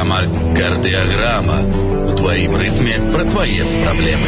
Программа «Кардиограмма». У твоим ритме про твои проблемы.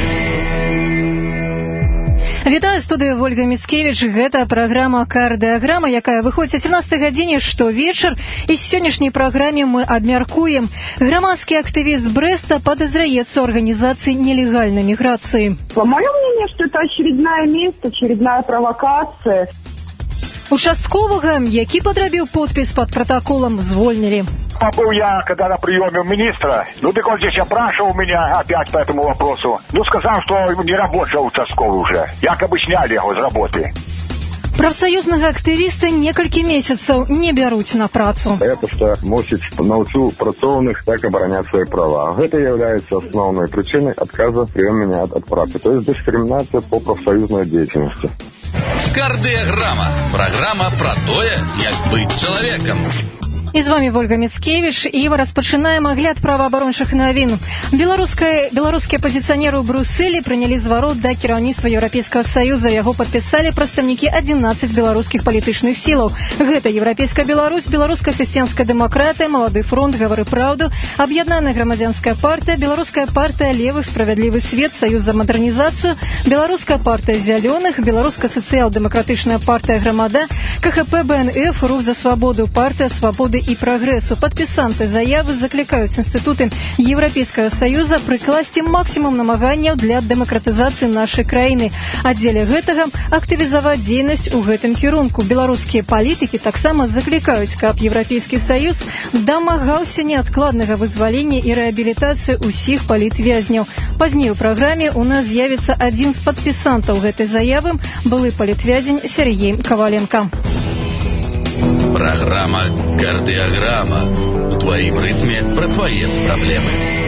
Вітаю, студыя Ольга Міцкевіч. Гэта праграма «Кардыаграма», якая выходзіць о 17 гадзіне штовечар. І з сённяшняй праграме мы абмяркуем. Грамадскі актывіст Брэста подозряется в организации нелегальной миграции. Мое мнение, что это очередная месть, очередная провокация. Участкового, які подрабіў подпись под протоколом, звольнили. Был я, когда на приеме у министра, так он здесь опрашивал меня опять по этому вопросу. Сказал, что не рабочий участковый уже. Якобы сняли его с работы. Профсоюзнага актывіста некалькі месяцаў не бяруць на працу. Это что мусіць научу працоўных так оборонять свои права. Это является основной причиной отказа приема от працы. То есть дискриминация по профсоюзной деятельности. Кардиограмма. Программа про тое, як быць чалавекам. І з вами Ольга Міцкевіч, і мы распачынаем агляд праваабарончых навін. Беларускія апозіцыянеры ў Брюсселі прынялі зварот да кіраўніцтва Еўрапейскага Саюза. Яго падпісалі прадстаўнікі 11 беларускіх палітычных сілаў. Гэта Еўрапейская Беларусь, Беларуская хрысціянская дэмакратыя, Малады фронт, Гавары праўду, Аб'яднаная грамадзянская партыя, Беларуская партыя левых, Справядлівы свет, Саюз за мадэрнізацыю, Беларуская партыя зялёных, Беларуская сацыял-дэмакратычная партыя Грамада, КХП БНФ, Рух за свабоду, партыя свабоды і прагрэсу. Падпісанты заявы заклікаюць інстытуты Еўрапейскага Саюза прыкласці максімум намаганняў для дэмакратызацыі нашай краіны. А дзеля гэтага актывізаваць дзейнасць у гэтым кірунку. Беларускія палітыкі таксама заклікаюць, каб Еўрапейскі Саюз дамагаўся неадкладнага вызвалення і рэабілітацыі ўсіх палітвязняў. Пазней у праграме у нас з'явіцца адзін з падпісантаў гэтай заявы, былы палітвязень Сергей Коваленко. Программа «Кардиограмма». У твоим ритме про твои проблемы.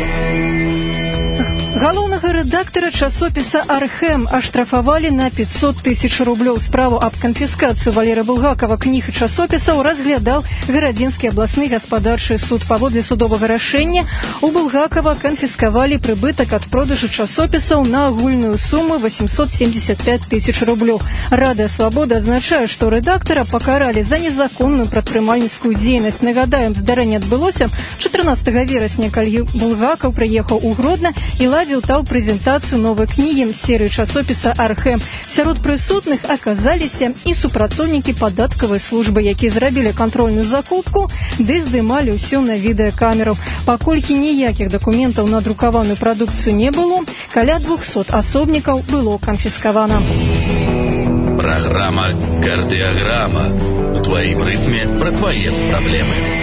Галоўнага рэдактара часопіса «Архэм» аштрафавалі на 500 тысяч рублёў. Справу аб канфіскацыю Валерыя Булгакова кніг і часопісаў разглядаў Гарадзінскі абласны гаспадарчы суд. Паводле судовага рашэння у Булгакова канфіскавалі прыбытак ад продажу часопісаў на агульную суму 875 тысяч рублёў. Радыё Свабода азначае, што рэдактара пакаралі за незаконную прадпрымальніцкую дзейнасць. Нагадаем, здарэнне адбылося 14 верасня, калі Булгаков прыехаў у Гродна і ладзіў там прэзентацыю новай кнігі серыі часопіса «Архэм». Сярод прысутных аказаліся і супрацоўнікі падаткавай службы, якія зрабілі кантрольную закупку, ды здымалі ўсё на відэакамеру. Паколькі ніякіх дакументаў на друкаваную прадукцыю не было, каля 200 асобнікаў было канфіскавана. Программа «Кардиограмма». У твоим ритме про твои проблемы.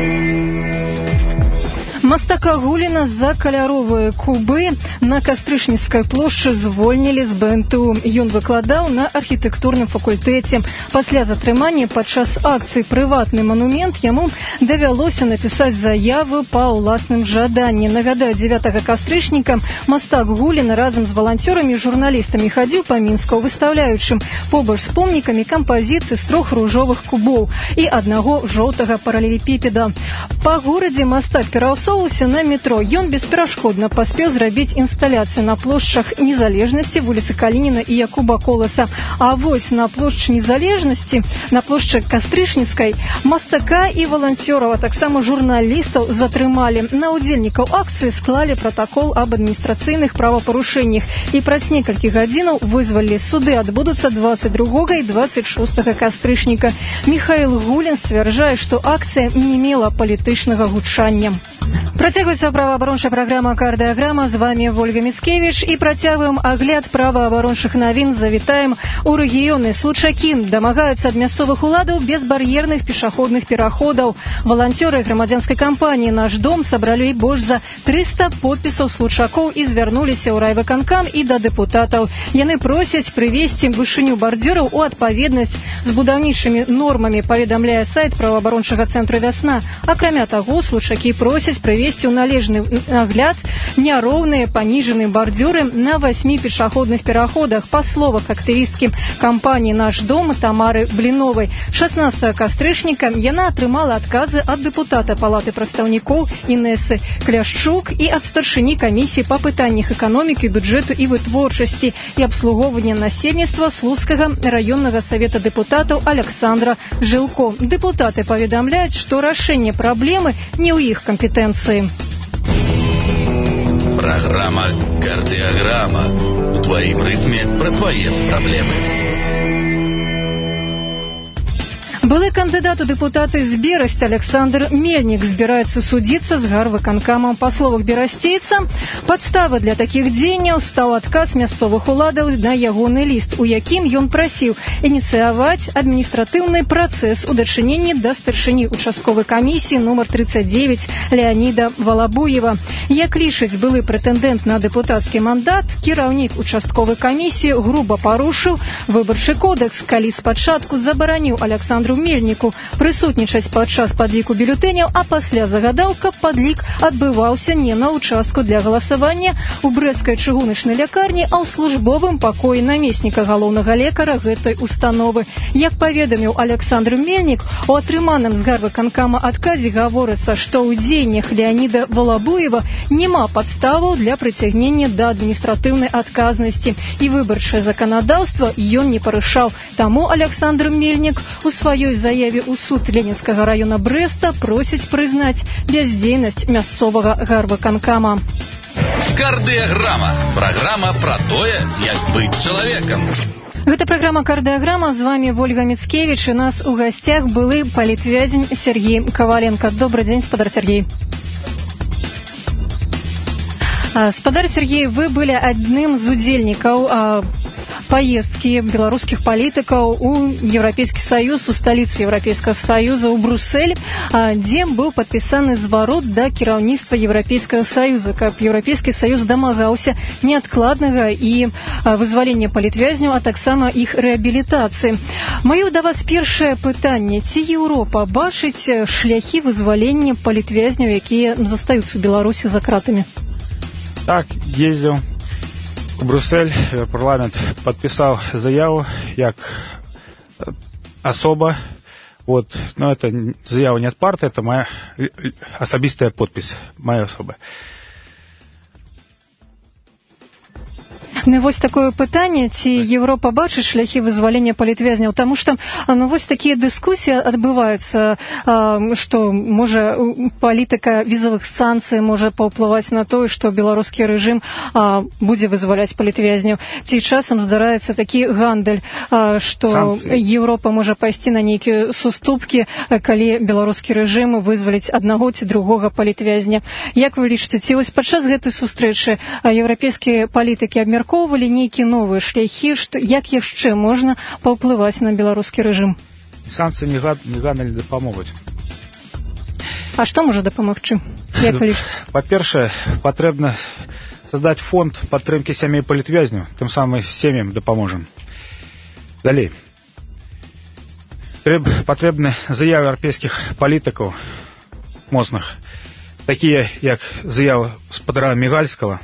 Мастака Гуліна за каляровыя кубы на Кастрычніцкай плошчы звольнілі з БНТУ. Ён выкладаў на архітэктурным факультэце. Пасля затрымання падчас акцыі «Прыватны манумент» яму давялося напісаць заяву па ўласным жаданні. Нагадаю, 9 кастрычніка мастак Гулін разам з валанцёрамі і журналістамі хадзіў па Мінску, выстаўляючым побач з помнікамі кампазіцыі з 3 ружовых кубоў і аднаго жоўтага паралелепіпеда. Па горадзе мастак перасоўваўся на метро. Ён бесперашкодна паспеў зрабіць інсталяцыю на плошчах Незалежнасці, вуліцы Калініна і Якуба Коласа. А вось на плошчы Незалежнасці, на плошчы Кастрычніцкай, мастака і валанцёраў, а таксама журналістаў затрымалі. На удзельнікаў акцыі склалі пратакол аб адміністрацыйных правапарушэннях і праз некалькі гадзінаў вызвалілі. Суды адбудуцца 22 і 26 кастрычніка. Міхаіл Гулін сцвярджае, што акцыя не мела палітычнага гучання. Працягваецца праваабарончая праграма «Кардыаграма». З вами Ольга Міцкевіч і працягваем агляд праваабарончых навін. Завітаем у рэгіёны. Случакі дамагаюцца ад мясцовых уладаў безбар'ерных пешаходных пераходаў. Валанцёры грамадзянскай кампаніі «Наш дом» сабралі больш за 300 подпісаў случакоў і звярнуліся ў райвыканкам і да дэпутатаў. Яны просяць прывесці вышыню бардзюраў у адпаведнасць з будаўнічымі нормамі, паведамляе сайт праваабарончага цэнтру «Вясна». Акрамя таго, случакі просяць прывесці прывесці ў належны нагляд няроўныя паніжаныя бардзюры на 8 пешаходных пераходах. Па словах актывісткі кампаніі «Наш дом» Тамары Бліновай, 16 кастрычніка яна атрымала адказы ад дэпутата Палаты прадстаўнікоў Інэсы Кляшчук і ад старшыні камісіі па пытаннях эканомікі, бюджэту і вытворчасці і абслугоўвання насельніцтва Слуцкага раённага савета дэпутатаў Александра Жылко. Дэпутаты паведамляюць, што рашэнне праблемы не ў іх кампетэнцыі. Программа «Кардиограмма». В твоем ритме про твои проблемы. Былы кандыдат у дэпутаты з Берасці Александр Мельнік збіраецца судзіцца з гарвыканкамам. Па словах берасцейца, падставай для такіх дзеянняў стаў адказ мясцовых уладаў на ягоны ліст, у якім ён прасіў ініцыяваць адміністратыўны працэс у дачыненні да старшыні участковай камісіі нумар 39 Леаніда Валабуева. Як лічыць былы прэтэндэнт на дэпутацкі мандат, кіраўнік участковай камісіі груба парушыў выбарчы кодэкс, калі спачатку забараніў Александру Мельніку прысутнічаць падчас падліку бюлетэняў, а пасля загадаў, каб падлік адбываўся не на участку для галасавання у брэсцкай чыгуначнай лякарні, а ў службовым пакоі намесніка галоўнага лекара гэтай установы. Як паведаміў Александр Мельнік, у атрыманым з гарвыканкама адказе гаворыцца, што ў дзеяннях Леаніда Валабуева няма падставаў для прыцягнення да адміністратыўнай адказнасці і выбарчае заканадаўства ён не парушаў. Таму Александр Мельнік у сваёй заяве ў суд Ленінскага раёна Брэста просіць прызнаць бяздзейнасць мясцовага гарвыканкама. Кардиограмма. Программа про тое, як быць чалавекам. Гэта праграма «Кардиограмма». З вами Ольга Мицкевич. У нас у гостях былы палітвязень Сергей Коваленко. Добрый день, спадар Сергей. Спадар Сергей, вы были адным з удзельнікаў поездки белорусских политиков у Европейский Союз, у столицу Европейского Союза, у Брюссель, где был подписан зварот до кіраўніцтва Европейского Союза, каб Европейский Союз дамагаўся неадкладнага і вызвалення палітвязняў, а таксама іх рэабілітацыі. Маё да вас першае пытанне: ці Еўропа бачыць шляхі вызвалення палітвязняў, якія застаюцца ў Беларусі за кратамі? Так, ездил в Брюссель, парламент подписал заяву як особа. Вот, но это заява не от партии, это моя особистая подпись, моя особа. Ну, вось такое пытанне, ці Еўропа бачыць шляхі вызвалення палітвязняў, таму што вось такія дыскусіі адбываюцца, што можа палітыка візавых санкцый можа паўплываць на тое, што беларускі рэжым будзе вызваляць палітвязняў. Ці часам здараецца такі гандаль, што Еўропа можа пайсці на нейкія суступкі, калі беларускі рэжым вызваліць аднаго ці другога палітвязня. Як вы лічыце, ці вось падчас гэтай сустрэчы еўрапейскія палітыкі абмяркоўвалі нейкія новыя шляхі, як яшчэ можна паўплываць на беларускі рэжым? Санкцыі не гана не дапамогуць. А што можа дапамагчы? Як вы лічыце? Па-першае, патрэбна создаць фонд падтрымкі сямей палітвязняў, тым самым сем'ям дапаможам. Далей. Патрэбны заявы еўрапейскіх палітыкаў моцных, такія як заява спадара Мігальскага.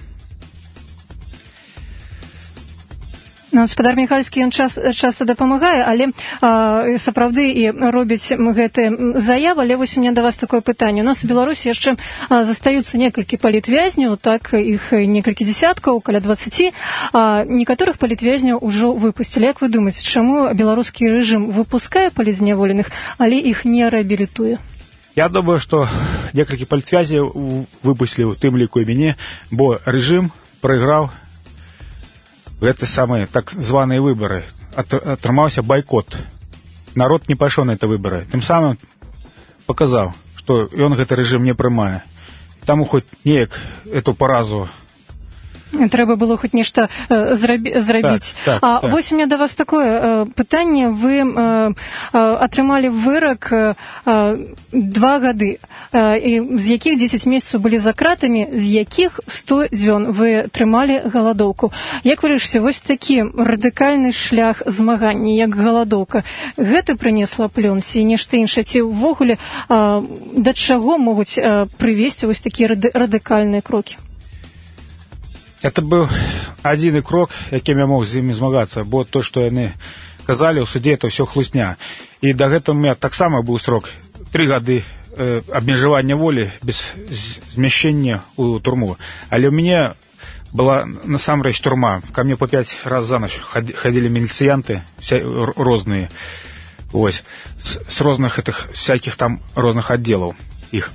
Спадар Міхальскі, ён часта дапамагае, але сапраўды і робіць гэты заявы. Але вось у меня да вас такое пытанне. У нас у Беларусі яшчэ застаюцца некалькі палітвязняў, так, іх некалькі дзесяткаў, каля 20. Некаторых палітвязняў ужо выпусцілі. Як вы думаеце, чаму беларускі рэжым выпускае палітзняволеных, але іх не рэабілітуе? Я думаю, што некалькі палітвязняў выпусцілі, у тым ліку і мяне, бо рэжым прайграў гэты самыя так званыя выбары. Атрымаўся байкот. Народ не пайшоў на гэта выбары. Тым самым паказаў, што ён гэты рэжым не прымае. Таму хоць неяк эту паразу Трэба было хоць нешта зрабіць. Так. Вось у меня да вас такое пытанне. Вы атрымалі вырак 2 гады, з якіх 10 месяцаў былі за кратамі, з якіх 100 дзён вы трымалі галадоўку. Як вы лічыце, вось такі радыкальны шлях змагання, як галадоўка, гэта прынесла плён ці нешта іншае? Ці ўвогуле да чаго могуць прывесці вось такія радыкальныя крокі? Это был один крок, яким я мог з імі змагацца, бо то, што яны казалі ў судзе, это ўсё хлусня. І да гэтага у меня таксама быў срок 3 гады абмежавання волі без змяшчэння ў турму. Але ў мяне была насамрэч турма. Ко мне по 5 раз за ноч ходили милицианты розныя, ось, с розных этих всяких там розных отделов их.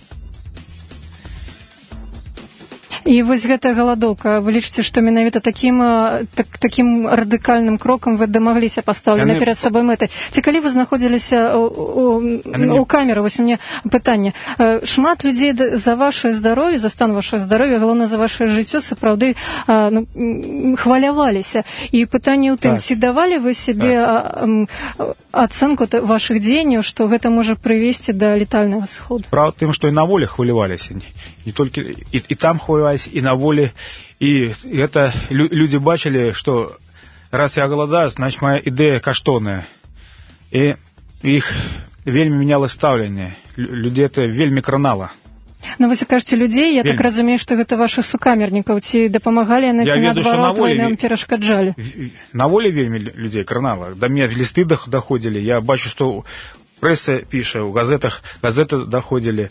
І вось гэтая галадоўка, вы лічыце, што менавіта такім радыкальным крокам вы дамагліся пастаўленай перад сабой мэтай? Ці калі вы знаходзіліся у камеры, вось у мяне пытанне. Шмат людзей за ваше здароўе, за стан вашего здароўя, галоўна за ваше жыццё, сапраўды хваляваліся. І пытанне ў тым, ці давалі вы сябе ацэнку вашых дзеянняў, што гэта можа прывесці да летальнага сыходу? Правда тым, што і на волі хваляваліся, не толькі і там хваляваліся, и на воле, и это люди бачили, что раз я голодаю, значит моя идея каштоўная, и их вельмі меняло ставленне, людей это вельмі кранала. Ну вы кажаце людзей, я так разумею, што гэта ваших сукамернікаў, ці дапамагалі яны, ці наадварот вам перашкаджалі? На воле вельмі людей кранала, до меня листы доходили, я бачу, что пресса піша, у газеты доходили,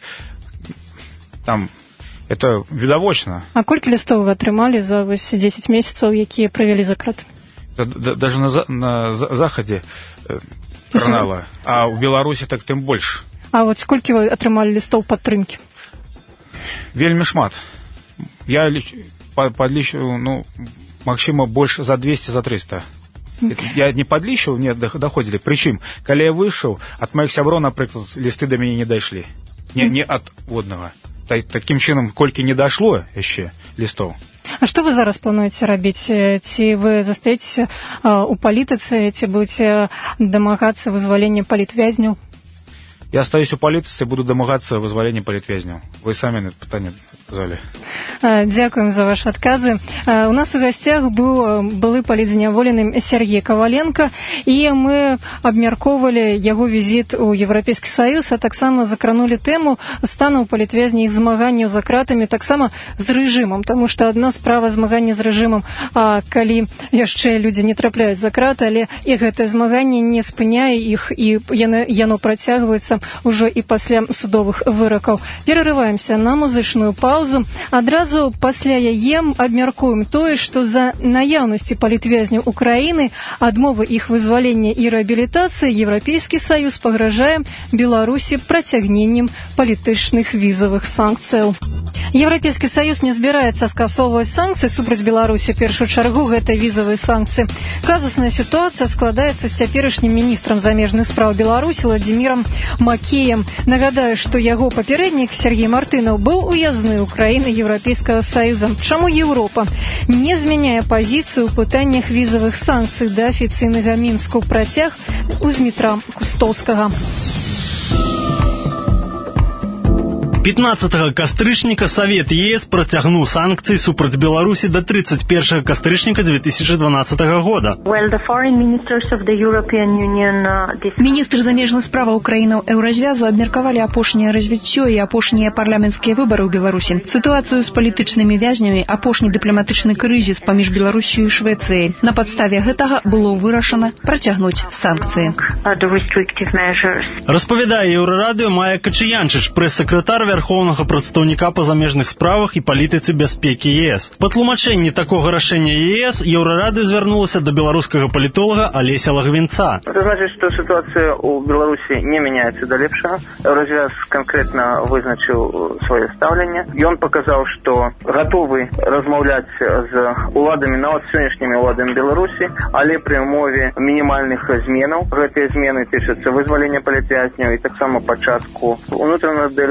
там. Это відавочна. А колькі лістоў вы атрымалі за 10 месяцаў, якія правялі за кратамі? Даже на Захадзе кранала, а ў Беларусі так тым больш. А вот сколькі вы атрымалі лістоў падтрымкі? Вельмі шмат. Я подлічыў, магчыма, больш за 200, за 300. Я не подлічыў, не доходили. Прычым, калі я выйшаў, ад маіх сяброў, напрыклад, лісты да мяне не дайшлі. Не ад однага. Таким чынам, колькі не дашло яшчэ лістоў. А што вы зараз плануеце рабіць? Ці вы застаецеся у палітыцы, ці будзеце дамагацца вызвалення палітвязняў? Я остаюсь у палітыцы, буду дамагацца вызвалення палітвязняў. Вы самі на это пытанне сказалі. Дзякуем за ваши адказы. У нас у гасцях былы палітзняволены Сергей Коваленко, і мы абмяркоўвалі яго візіт у Еўрапейскі Саюз, а таксама закранулі тэму стану палітвязня, іх змаганняў за кратамі, таксама з рэжымам, таму што адна справа змагання з рэжымам, калі яшчэ людзі не трапляюць за краты, але і гэтае змаганне не спыняе іх, і яно працягваецца ўжо і пасля судовых выракаў. Перарываемся на музычную паузу. Адразу пасля яе абмяркуем тое, што за наяўнасці палітвязняў Украіны, адмовы іх вызвалення і рэабілітацыі Еўрапейскі Саюз пагражае Беларусі працягненнем палітычных візавых санкцыяў. Еўрапейскі Саюз не збіраецца скасоўваць санкцыі супраць Беларусі, першую чаргу гэта візавыя санкцыі. Казусная сітуацыя складаецца з цяперашнім міністрам замежных спраў Беларусі Владзімірам Макеем. Нагадаю, што яго папярэднік Сергей Мартынаў быў уязны ў Еўрапейскага Саюза. Чаму Еўропа не змяняе пазіцыю ў пытаннях візавых санкцый да афіцыйнага Мінску? Працяг у Змітра Кустоўскага. 15 кастрычніка Савет ЕС працягнуў санкцыі супраць Беларусі да 31 кастрычніка 2012 года. Міністры замежных справаў краінаў Еўразвязу абмеркавалі апошняе развіццё і апошнія парламенцкія выбары ў Беларусі, сітуацыю з палітычнымі вязнямі, апошні дыпламатычны крызіс паміж Беларусю і Швецыяй. На падставе гэтага было вырашана працягнуць санкцыі. Распавядае Еўрарадыё Майя Качыянчыч, прэс-сакратар вярхоўнага прадстаўніка па замежных справах і палітыцы бяспекі ЕС. Па тлумачэнні такога рашэння ЕС Еўрарадыё звярнулася да беларускага палітолага Алеся Лагвінца. Это значит, что ситуация у Беларуси не меняется до лепшего. Еўразвяз конкретно вызначил свое ставление. И он показал, что готовы размаўляць з уладамі, нават сённяшнімі уладамі Беларуси, але при умове минимальных зменаў. Гэтыя змены тычацца вызвалення палітвязняў і таксама пачатку унутранага дыялогу внутри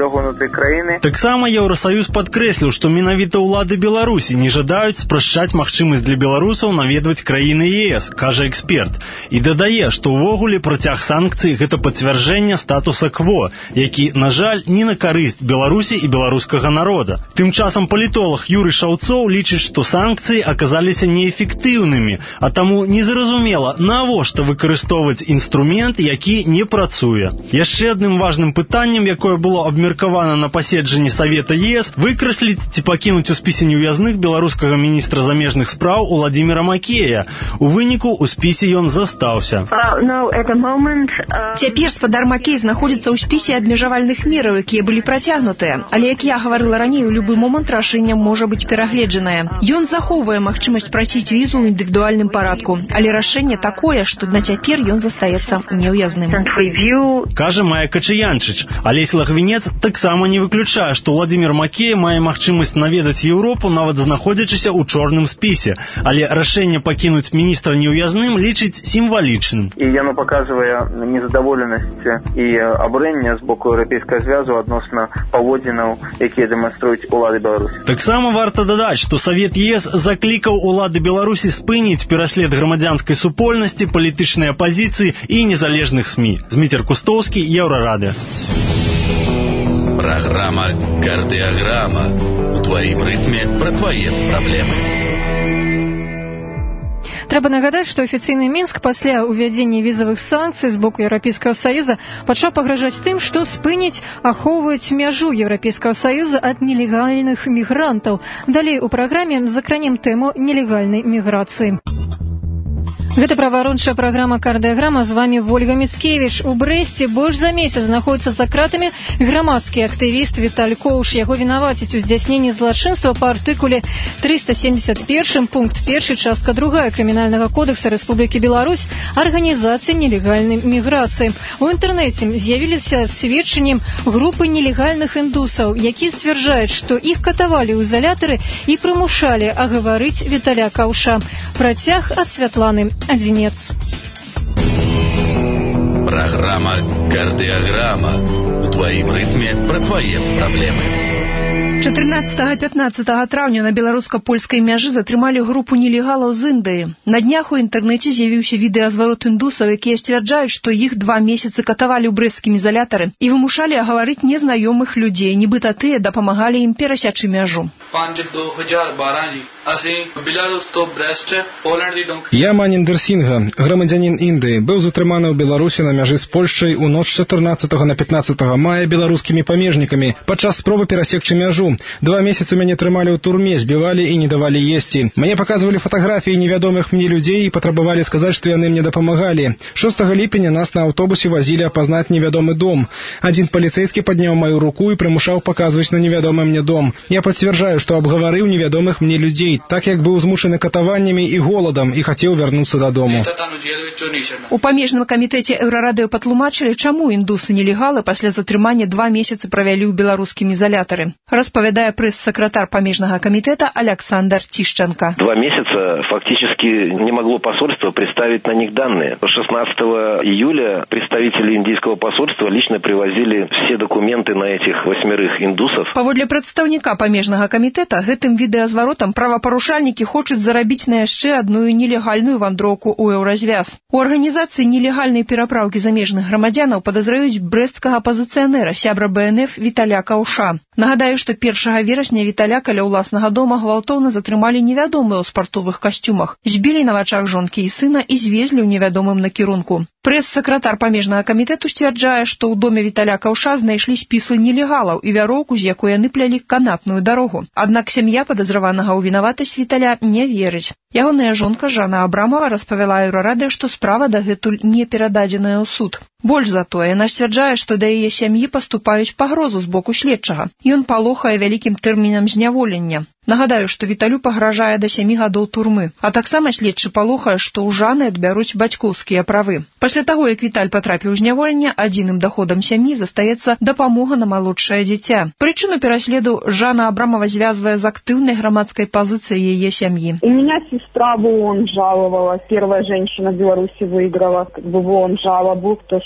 краіны. Таксама Еўрасаюз падкрэсліў, што менавіта ўлады Беларусі не жадаюць спрашчаць магчымасць для беларусаў наведваць краіны ЕС, кажа эксперт. І дадае, што ўвогуле працяг санкцый гэта пацвярджэнне статуса кво, які, на жаль, не на карысць Беларусі і беларускага народа. Тым часам палітолог Юрый Шаўцоў лічыць, што санкцыі аказаліся неэфектыўнымі, а таму незразумела, навошта выкарыстоўваць інструмент, які не працуе. Яшчэ адным важным пытаннем, якое было абмеркавана на паседжанні Савета ЕС, выкрасліць ці пакінуць у спісе неўязных беларускага міністра замежных спраў Уладзіміра Макея. У выніку у спісе ён застаўся. Цяпер спадар Макей знаходзіцца ў спісе абмежавальных мераў, якія былі працягнутыя. Але, як я гаварыла раней, у любы момант рашэнне можа быць перагледжанае. Ён захоўвае магчымасць праціць візу ў індывідуальным парадку, але рашэнне такое, што на цяпер ён застаецца неўязным. Кажа Майя Качаянчыч. Алесь Лагвінец таксама не выключае, што Уладзімір Макей мае магчымасць наведаць Еўропу, нават знаходзячыся ў чорным спісе. Але рашэнне пакінуць міністра неўязным лічыць сімвалічным. І яно паказвае незадаволенасць і абурэнне з боку Еўрапейскага звязу адносна паводзінаў, якія дэманструюць улады Беларусі. Таксама варта дадаць, што Савет ЕС заклікаў улады Беларусі спыніць пераслед грамадзянскай супольнасці, палітычнай апазіцыі і незалежных СМІ. Зміцер Кустоўскі, Еўрарадыё. Программа «Кардиограмма». У твоим ритме про твои проблемы. Трэба нагадаць, што афіцыйны Мінск пасля ўвядзення візавых санкцый з боку Еўрапейскага Саюза пачаў пагражаць тым, што спыніць ахоўваць мяжу Еўрапейскага Саюза ад нелегальных мігрантаў. Далей у праграме закранем тэму нелегальнай міграцыі. Гэта праварончая праграма «Кардыаграма». З вами Вольга Міцкевіч. У Брэсце больш за месяц знаходзіцца за кратамі грамадскі актывіст Віталь Коўш. Яго вінавацяць у здзяйсненні злачынства па артыкуле 371, пункт 1, частка 2 Крымінальнага кодекса Рэспублікі Беларусь арганізацыі нелегальнай міграцыі. У інтэрнэце з'явіліся сведчаннем групы нелегальных індусаў, якія сцвярджаюць, што іх катавалі ў изолятары і прымушалі агаварыць Віталя Каўша. Працяг ад Святланы Одинец. Программа «Кардиограмма». У твоим ритме про твои проблемы. 14-15 траўня на беларуска-польскай мяжы затрымалі групу нелегалаў з Індыі. На днях у інтэрнэце з'явіўся відэазварот індусаў, якія сцвярджаюць, што іх 2 месяцы катавалі ў брэсцкім изолятары і вымушалі агаварыць незнаёмых людзей, нібыта тыя дапамагалі ім перасячы мяжу. Я Маніндер Сінга, грамадзянін Індыі, быў затрыманы ў Беларусі на мяжы з Польшчай у ноч 14 на 15 мая беларускімі памежнікамі падчас спробы перасекчы мяжу. 2 месяцы мяне трымалі ў турме, збівалі і не давалі есці. Мне паказвалі фатаграфіі невядомых мне людзей і патрабавалі сказаць, што яны мне дапамагалі. 6 ліпеня нас на аўтобусе вазілі апазнаць невядомы дом. Адзін паліцэйскі падняў маю руку і прымушаў паказваць на невядомы мне дом. Я пацвярджаю, што абгаварыў невядомых мне людзей, так як быў змушаны катаваннямі і голадам і хацеў вярнуцца дадому. У памежным камітэце Еўрарадыё патлумачылі, чаму індусы-нелегалы пасля затрымання 2 месяцы правялі ў беларускім изолятары. Распавядае прэс-сакратар памежнага комитета Александр Тищенко. 2 месяца фактически не могло посольство представить на них данные. 16 июля представители индийского посольства лично привозили все документы на этих 8 индусов. Паводле прадстаўніка памежнага комитета, гэтым відэазваротам правапарушальнікі хочуць зарабіць на яшчэ адну нелегальную вандроўку ў Еўразвяз. У арганізацыі нелегальнай перапраўкі замежных грамадзянаў падазраюць брэсцкага апазіцыянера, сябра БНФ Віталя Каўша. Нагадаю, што 1 верасня Віталя каля ўласнага дома гвалтоўна затрымалі невядомыя ў спартовых касцюмах, збілі на вачах жонкі і сына і звезлі ў невядомым накірунку. Прэс-сакратар памежнага камітэту сцвярджае, што ў доме Віталя Каўша знайшлі спісы нелегалаў і вяроўку, з якой яны плялі канатную дарогу. Аднак сям'я падазраванага ў вінаватасць Віталя не верыць. Ягоная жонка Жанна Абрамова распавяла Еўрарадыё, што справа дагэтуль не перададзеная ў суд. Больш за тое, яна сцвярджае, што да яе сям'і паступаюць пагрозу з боку следчага. Ён палохае вялікім тэрмінам зняволення. Нагадаю, што Віталю пагражае да 7 гадоў турмы. А таксама следчы палохае, што ў Жаны адбяруць бацькоўскія правы. Пасля таго, як Віталь патрапіў у зняволенне, адзіным даходам сям'і застаецца дапамога на малодшае дзіця. Прычыну пераследу Жанна Абрамова звязвае з актыўнай грамадскай пазіцыяй яе сям'і. У меня сестра в ООН жаловалась. Первая женщина в Беларуси выиграла в ООН жалобу, то,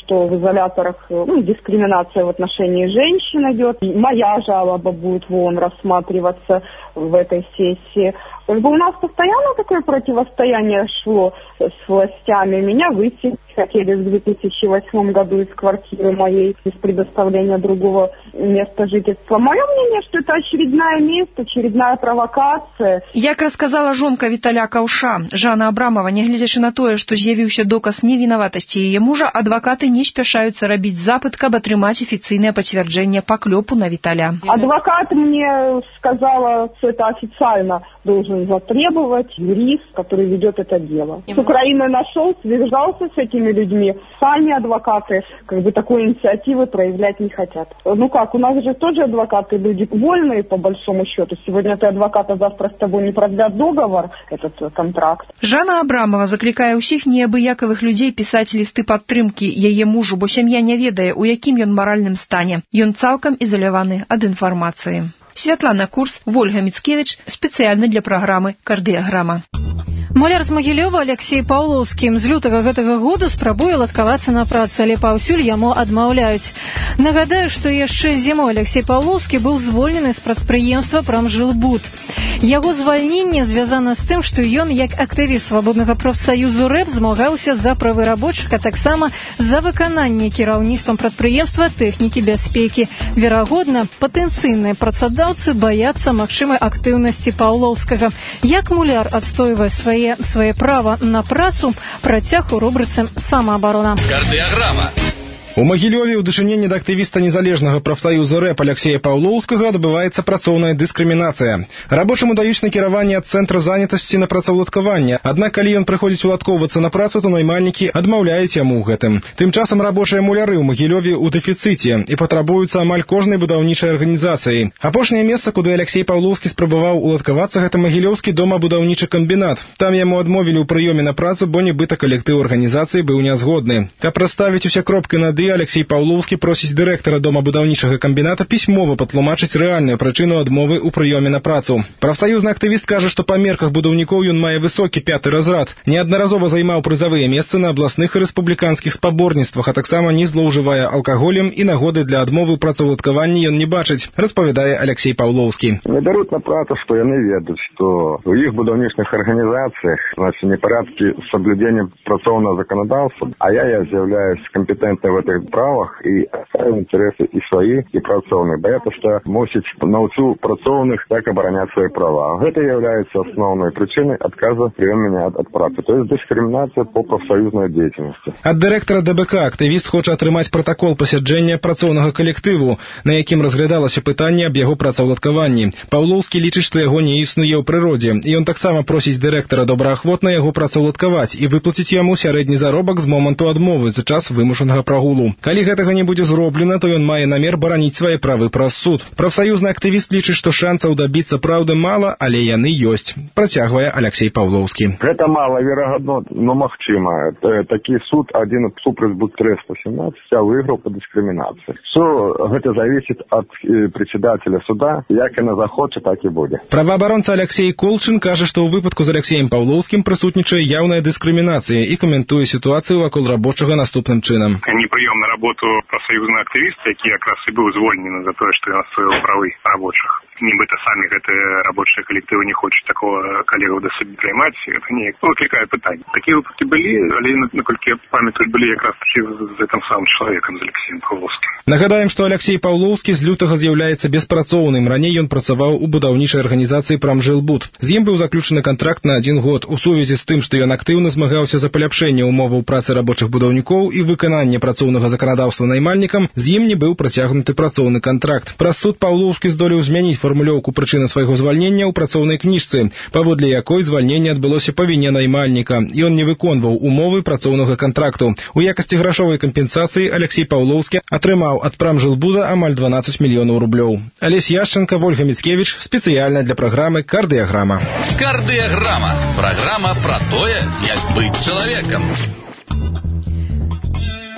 что в изоляторах дискриминация в отношении женщин идет. И моя жалоба будет в ООН рассматриваться в этой сессии. Как бы у нас постоянно такое противостояние шло с властями. Меня выселить хотели в 2008 году из квартиры моей, без предоставления другого места жительства. Мое мнение, что это очередная месть, очередная провокация. Як рассказала жонка Віталя Каўша, Жанна Абрамова, нягледзячы на тое, што з'явіўся доказ невінаватасці яе мужа, адвакаты не спяшаюцца рабіць запыт, каб атрымаць афіцыйнае пацвярджэнне паклёпу на Віталя. Адвокат мне сказала, что это официально должен затребовать юрист, который ведет это дело. С Украины нашел, связался с этими людьми. Сами адвокаты такой инициативы проявлять не хотят. У нас же тоже адвокаты люди вольные, по большому счету. Сегодня ты адвокат, а завтра с тобой не продлят договор, этот контракт. Жанна Абрамова заклікае ўсіх неабыякавых людзей пісаць лісты падтрымкі яе мужу, бо сям'я не ведае, у якім ён маральным стане. Ён цалкам ізаляваны ад інфармацыі. Святлана Курс, Вольга Міцкевіч, спецыяльна для праграмы «Кардыяграма». Маляр з Магілёва Алексей Паўлоўскі з лютага гэтага года спрабуе ладкавацца на працу, але паўсюль яму адмаўляюць. Нагадаю, што яшчэ зімой Алексей Паўлоўскі быў звольнены з прадпрыемства «Прамжилбуд». Яго звальненне звязана з тым, што ён, як актывіст свабоднага прафсаюзу РЭП, змагаўся за правы рабочых, а таксама за выкананне кіраўніцтвам прадпрыемства тэхнікі бяспекі. Верагодна, патэнцыйныя працадаўцы баяцца магчымай актыўнасці Паўлоўскага. Як муляр адстойвае свае права на працу, працяг у рубрыцы «Самаабарона». Кардыяграма. У Магілёве ў дачыненні да актывіста незалежнага прафсаюза РЭП Алексея Паўлоўскага адбываецца працоўная дыскрымінацыя. Рабочаму даюць накіраванне ад цэнтра занятасці на працаўладкаванне, аднак калі ён прыходзіць уладкоўвацца на працу, то наймальнікі адмаўляюць яму ў гэтым. Тым часам рабочыя муляры ў Магілёве ў дэфіцыце і патрабуюцца амаль кожнай будаўнічай арганізацыі. Апошняе месца, куды Алексей Паўлоўскі спрабаваў уладкавацца, гэта Магілёўскі домабудаўнічы камбінат. Там яму адмовілі ў прыёме на працу, бо нібыта калектыў арганізацыі быў нязгодны. Каб расставіць усе кропкі над «і», Алексей Паўлоўскі просіць дырэктара домабудаўнічага камбіната пісьмова патлумачыць рэальную прычыну адмовы ў прыёме на працу. Прафсаюзны актывіст кажа, што па мерках будаўнікоў ён мае высокі 5-й разрад, неаднаразова займаў прызавыя месцы на абласных і рэспубліканскіх спаборніцтвах, а таксама не злоўжывае алкаголем і нагоды для адмовы ў працаўладкаванні ён не бачыць, распавядае Алексей Паўлоўскі. Не бяруць на працу, што яны ведаюць, што ў іх будаўнічных арганізацыях непарадкі з соблюдением працоўнага законодаўства, а я з'яўляюсь компетентным в этой правах и оставим интересы и свои, и працоўных. Боятся, что мусить научу працоўных так оборонять свои права. Это является основной причиной отказа приема от працы. То есть дискриминация по профсоюзной деятельности. От директора ДБК активист хочет атрымаць протокол пасяджэння працоўнага калектыву, на якім разглядалася пытанне аб яго працаўладкаванні. Паўлоўскі лічыць, што яго не існуе ў прыродзе, і ён таксама просіць дырэктара добраахвотна яго працаўладкаваць і выплаціць яму сярэдні заробак з моманту адмовы за час вымушанага прагулу. Калі гэтага не будзе зроблена, то ён мае намер бараніць свае правы праз суд. Прафсаюзны актывіст лічыць, што шансаў дабіцца праўды мала, але яны ёсць, працягвае Алексей Паўлоўскі. Гэта малаверагодна, но магчыма. Такі суд один супраць Буд 317 выйграў па дыскрымінацыі. Все гэта зависит ад председателя суда, як яна захоча, так і будзе. Праваабаронца Алексей Колчын кажа, што ў выпадку з Алексеем Паўлоўскім прысутнічае яўная дыскрымінацыя і каментуе сітуацыю вакол рабочага наступным чынам. Непрыём на работу прафсаюзнага актывіста, які якраз і быў звольнены за тое, што ён адстойваў правы рабочых. Нібыта самі гэтыя рабочыя калектывы не хочуць такого калегаў да сабе прымаць, гэта неяк выклікае пытанне. Такія выпадкі былі, але наколькі я памятаю, былі якраз з гэтым самым чалавекам, з Алексеем Паўлоўскім. Нагадаем, што Алексей Паўлоўскі з лютага з'яўляецца беспрацоўным. Раней ён працаваў у будаўнічай арганізацыі «Прамжилбуд». З ім быў заключаны кантракт на 1 год. У сувязі з тым, што ён актыўна змагаўся за паляпшэнне ўмоваў працы рабочых будаўнікоў і выкананне працоўнага заканадаўства наймальнікам, з ім не быў працягнуты працоўны кантракт. Праз суд Паўлоўскі здолеў змяніць фармулёўку прычыны свайго звальнення ў працоўнай кніжцы, паводле якой звальненне адбылося па віне наймальніка. Ён не выконваў умовы працоўнага кантракту. У якасці грашовай кампенсацыі Алексей Паўлоўскі атрымаў ад Прамжилбуда амаль 12 мільёнаў рублёў. Алесь Яшченко, Вольга Міцкевіч, спецыяльна для праграмы «Кардыяграма». Кардыяграма. Праграма пра тое, як быць чалавекам.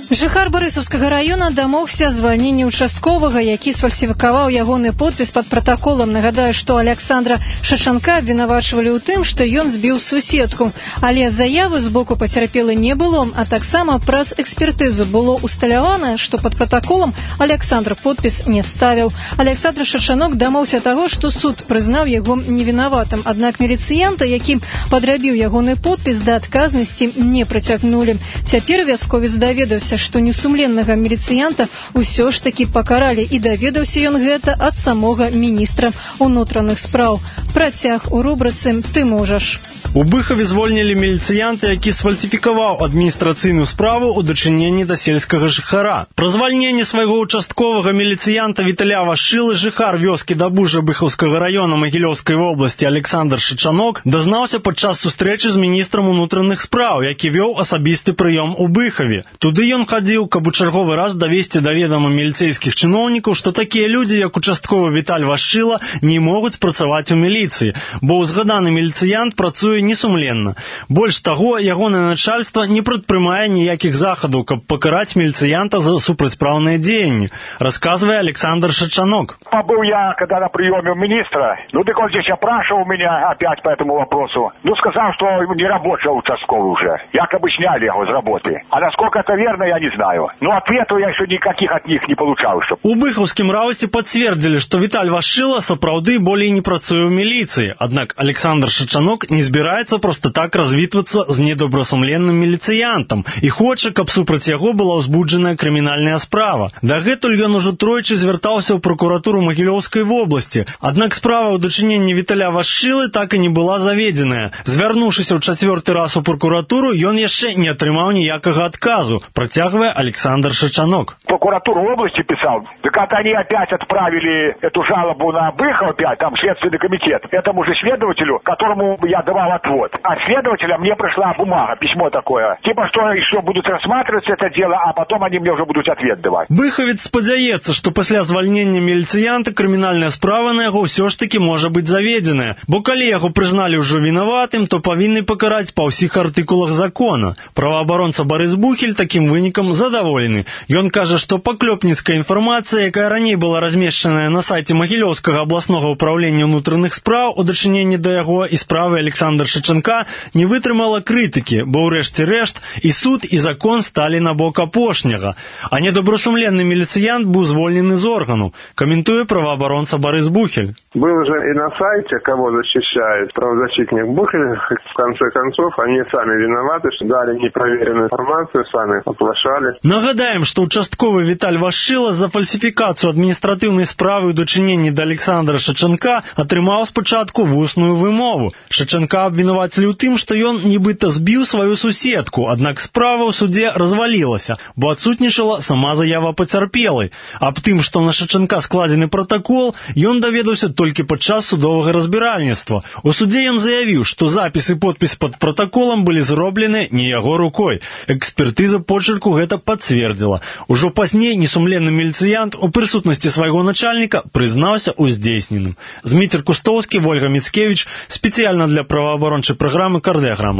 Жыхар Барысаўскага раёна дамогся звальнення участковага, які сфальсіфікаваў ягоны подпіс пад пратаколам. Нагадаю, што Александра Шачанка абвінавачвалі ў тым, што ён збіў суседку. Але заявы з боку пацярпелай не было, а таксама праз экспертызу было усталявана, што пад пратаколам Александр подпіс не ставіў. Александр Шачанок дамогся таго, што суд прызнаў яго невінаватым. Аднак міліцыянта, які падрабіў ягоны подпіс, да адказнасці не прыцягнулі. Цяпер вясковец даведаўся, што несумленнага міліцыянта ўсё ж такі пакаралі, і даведаўся ён гэта ад самога міністра ўнутраных спраў. Працяг у рубрыцы «Ты можаш». У Быхаве звольнілі міліцыянта, які сфальсіфікаваў адміністрацыйную справу ў дачыненні да сельскага жыхара. Пра звальненне свайго участковага міліцыянта Віталя Вашылы жыхар вёскі Дабужа Быхаўскага раёна Магілёўскай вобласці Александр Шачанок дазнаўся падчас сустрэчы з міністрам унутраных спраў, які вёў асабісты прыём у Быхаве. Туды ён хадзіў, каб у чарговы раз давесці да ведама міліцэйскіх чыноўнікаў, што такія людзі, як участковы Віталь Вашыла, не могуць працаваць у міліцыі, бо ўзгаданы міліцыянт працуе несумленна. Больш таго, ягонае начальства не прадпрымае ніякіх захадаў, каб пакараць міліцыянта за супрацьпраўныя дзеянні, расказвае Александр Шачанок. Был я, когда на приеме у министра, так он здесь опрашивал меня опять по этому вопросу. Сказал, что не рабочий участковый уже. Якобы сняли его с работы. А насколько это верно, я не знаю. Но ответов я еще никаких от них не получал. У Быхаўскім раўсе пацвердзілі, што Віталь Вашыла сапраўды болей не працуе ў міліцыі. Аднак Александр Шачанок не збіраецца проста так развітвацца з недобрасумленным міліцыянтам і хоча, каб супраць яго была ўзбуджаная крымінальная справа. Дагэтуль ён ужо тройчы звяртаўся ў пракуратуру Магілёўскай вобласці. Аднак справа ў дачыненні Віталя Вашылы так і не была заведзеная. Звярнуўшыся ў чацвёрты раз у пракуратуру, ён яшчэ не атрымаў ніякага адказу, працягвае Александр Шачанок. Прокуратуру области писал, так они опять отправили эту жалобу на Быхов опять, там следственный комитет, этому же следователю, которому я давал отвод. От следователя мне пришла бумага, письмо такое. Типа, что еще будут рассматривать это дело, а потом они мне уже будут ответ давать. Быхавец спадзяецца, што пасля звальнення міліцыянта крымінальная справа на яго ўсё ж таки можа быць заведзеная, бо калі яго прызналі ўжо вінаватым, то павінны пакараць па ўсіх артыкулах закона. Праваабаронца Барыс Бухель такім вынікам задаволены. Ён кажа, што паклёпніцкая інфармацыя, якая раней была размешчаная на сайце Магілёўскага абласнога ўпраўлення ўнутраных спраў у дачыненні да яго і справы Александра Шачанка не вытрымала крытыкі, бо ў рэшце рэшт і суд, і закон сталі на бок апошняга. А недобрасумленны міліцыянт быў звольнены з органу, каментуе праваабаронца Барыс Бухель. Был уже и на сайте, кого защищает правозащитник Бухель. В конце концов, они сами виноваты, что дали непроверенную информацию, сами оплошали. Нагадаем, что участковый Віталь Вашыла за фальсификацию административной справы ў дачыненні да Александра Шачанка атрымаў спачатку вусную вымову. Шачанка абвінавацілі ў тым, што ён нібыта збіў сваю суседку, аднак справа ў судзе развалілася, бо адсутнічала сама заява пацярпелай. Аб тым, што на Шачанка складзены протакол, ён даведаўся толькі падчас судовага разбіральніцтва. У судзе ён заявіў, што запіс і подпіс пад протаколам былі зроблены не яго рукой. Экспертыза почерку гэта пацвердзіла. Ужо пазней несумленны міліцыянт у прысутнасці свайго начальніка прызнаўся ў здзейсненым. Зміцер Кустоўскі, Вольга Міцкевіч, спецыяльна для праваабарончай праграмы «Кардыаграма».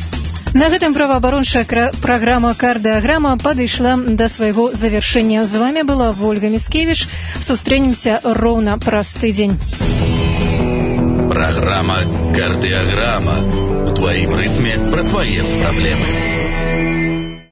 На гэтым праваабарончая праграма «Кардыаграма» падышла да свайго завяршэння. З вами была Вольга Міцкевіч. Сустрэнемся роўна праз тыдзень. Программа «Кардиограмма». В твоем ритме про твои проблемы.